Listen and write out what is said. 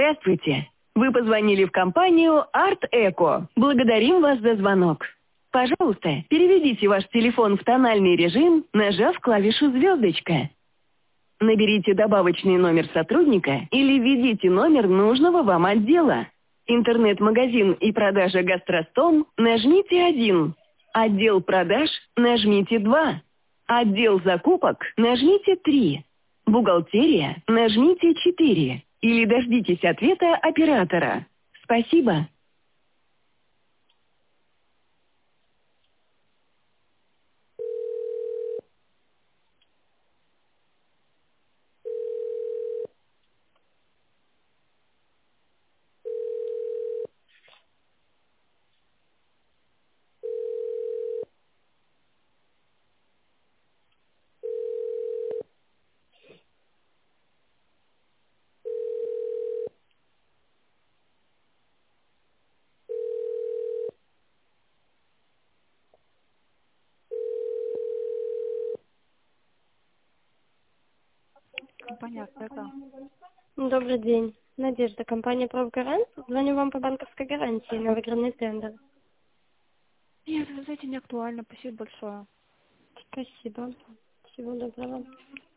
Здравствуйте. Вы позвонили в компанию Art Eco. Благодарим вас за звонок. Пожалуйста, переведите ваш телефон в тональный режим, нажав клавишу «звездочка». Наберите добавочный номер сотрудника или введите номер нужного вам отдела. Интернет-магазин и продажа «Гастростом» нажмите 1. Отдел продаж нажмите 2. Отдел закупок нажмите 3. Бухгалтерия нажмите 4. Или дождитесь ответа оператора. Спасибо. Компания «Артека». Добрый день. Надежда, компания «Профгарант». Звоню вам по банковской гарантии на выигранный тендер. Нет, вы знаете, не актуально. Спасибо большое. Спасибо. Всего доброго.